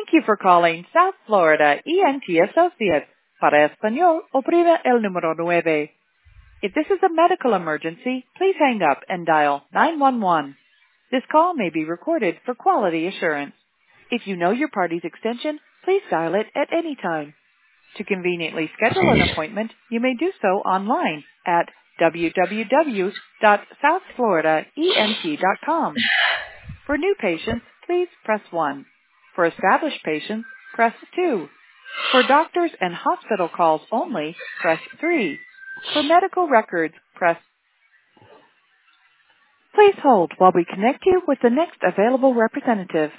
you for calling South Florida ENT Associates. Para español, oprime el número 9. If this is a medical emergency, please hang up and dial 911. This call may be recorded for quality assurance. If you know your party's extension, please dial it at any time. To conveniently schedule an appointment, you may do so online at www.southfloridaent.com. For new patients, please press 1. For established patients, press 2. For doctors and hospital calls only, press 3. For medical records, press. Please hold while we connect you with the next available representative.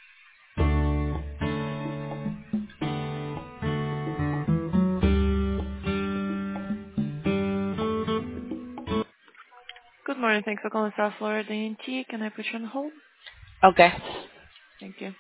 Good morning. Thanks for calling South Florida ENT. Can I put you on hold? Okay. Thank you.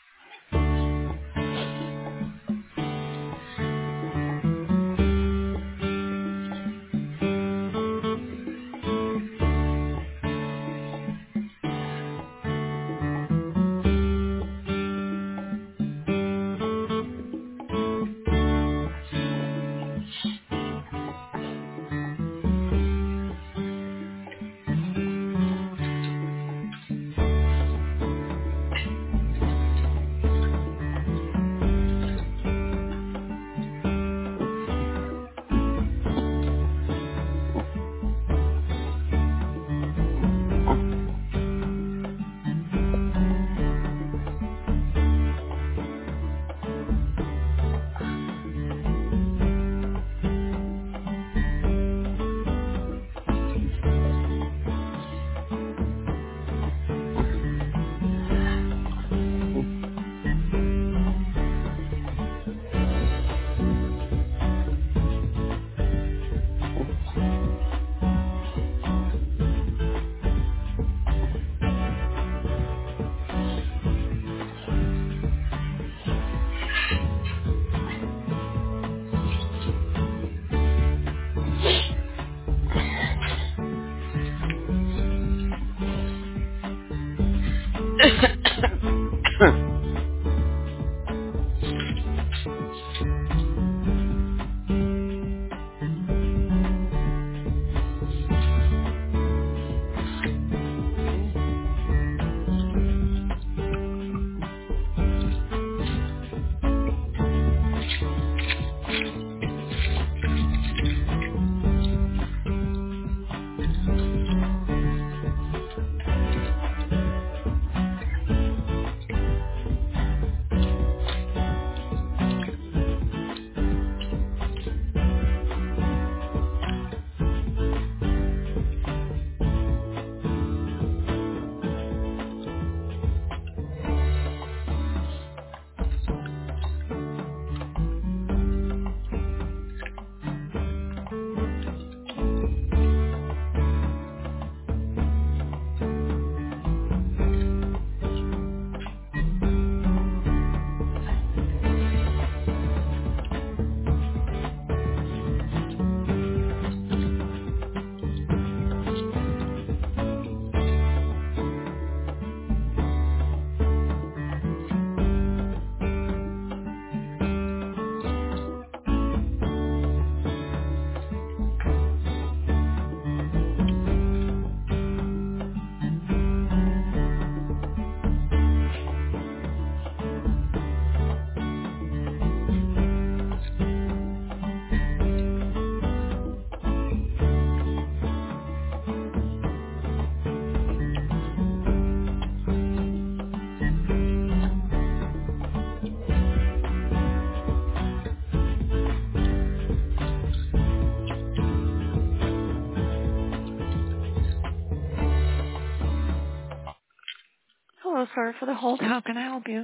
Hello, sorry for the hold. How can I help you?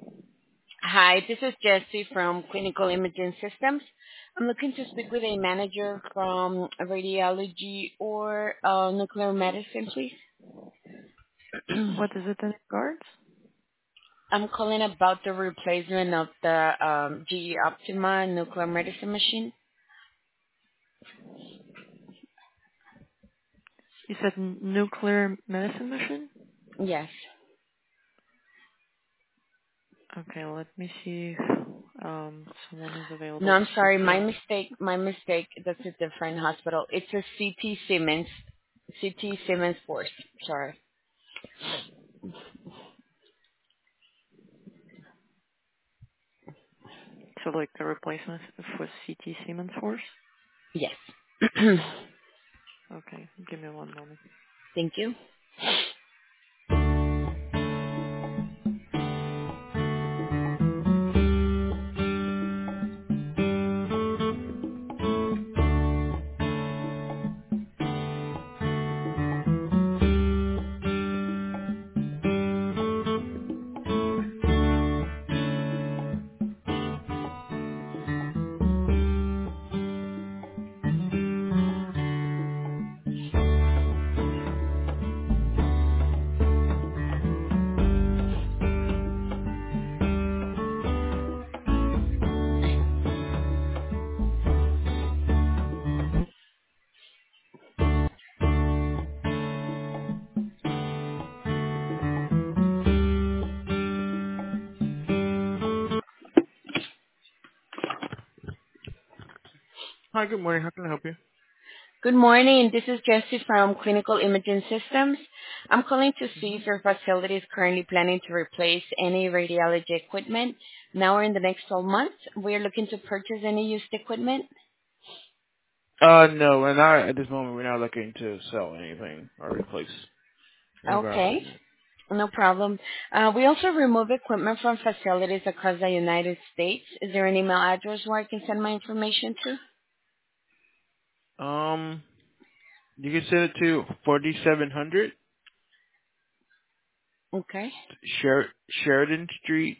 Hi, this is Jessie from Clinical Imaging Systems. I'm looking to speak with a manager from radiology or nuclear medicine, please. What is it in regards? I'm calling about the replacement of the GE Optima nuclear medicine machine. You said nuclear medicine mission? Yes. Okay, let me see if someone is No, available to I'm speak sorry. to My you. mistake. My mistake. That's a different hospital. It's a CT Siemens. CT Siemens Force. Sorry. So like the replacement for CT Siemens Force? Yes. Okay, give me one moment. Thank you. Hi, good morning. How can I help you? Good morning. This is Jessie from Clinical Imaging Systems. I'm calling to see hmm if your facility is currently planning to replace any radiology equipment now or in the next 12 months. We're looking to purchase any used equipment. No, and not at this moment. We're not looking to sell anything or replace any of our Okay, equipment. no problem. We also remove equipment from facilities across the United States. Is there an email address where I can send my information to? Um, you can send it to 4700 Okay. Sheridan Street,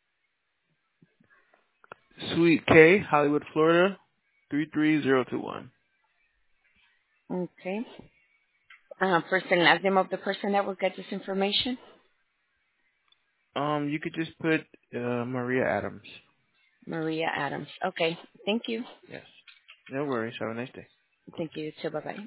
Suite K, Hollywood, Florida, 33021. Okay. First and last name of the person that will get this information? You could just put Maria Adams. Maria Adams. Okay. Thank you. Yes. No worries. Have a nice day. Thank you too. Bye-bye.